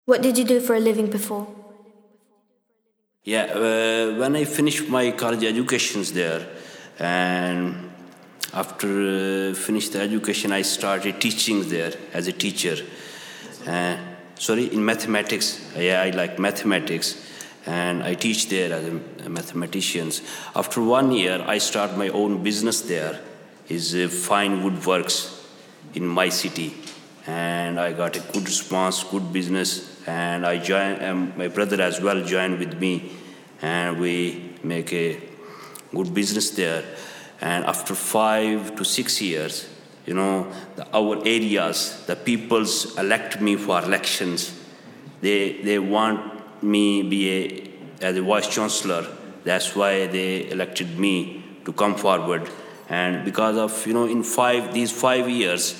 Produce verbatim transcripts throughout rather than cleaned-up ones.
What did you do for a living before? Yeah, uh, when I finished my college educations there, and after uh, finished the education, I started teaching there as a teacher. Uh, sorry, in mathematics. Yeah, I like mathematics, and I teach there as a, a mathematician. After one year, I start my own business there. Is uh, fine woodworks in my city, and I got a good response, good business, and I join. Um, my brother as well joined with me, and we make a good business there. And after five to six years, you know, the, our areas, the peoples elect me for elections. They they want me be a as a vice chancellor. That's why they elected me to come forward. And because of you know, in five these five years,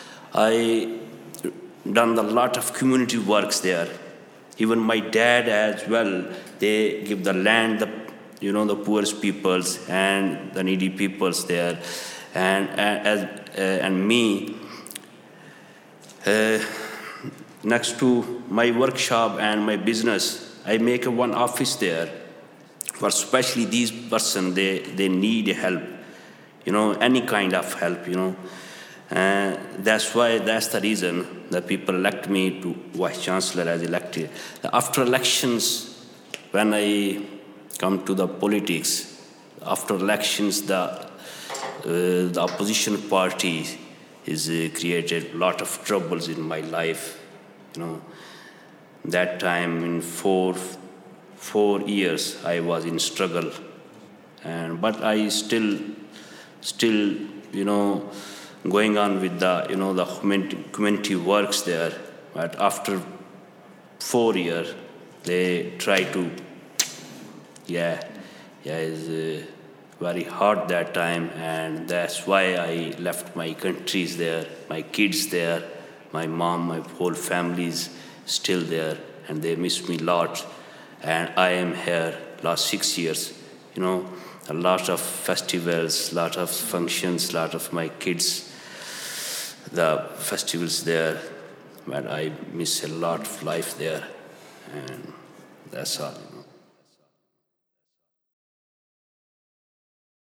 I done a lot of community works there. Even my dad as well. They give the land, the you know, the poorest peoples and the needy peoples there, and and as uh, and me. Uh, Next to my workshop and my business, I make a one office there for especially these person. They they need help, you know, any kind of help, you know. And that's why, that's the reason that people elect me to vice chancellor as elected. After elections, when I come to the politics, after elections, the uh, the opposition party is uh, created a lot of troubles in my life, you know. That time in four four years I was in struggle, and but I still still you know, going on with the you know, the community works there. But after four years, they try to, yeah, yeah, it's uh, very hard that time, and that's why I left my countries there, my kids there, my mom, my whole family's still there, and they miss me a lot. And I am here last six years, you know, a lot of festivals, lot of functions, lot of my kids, the festivals there, but I miss a lot of life there, and that's all.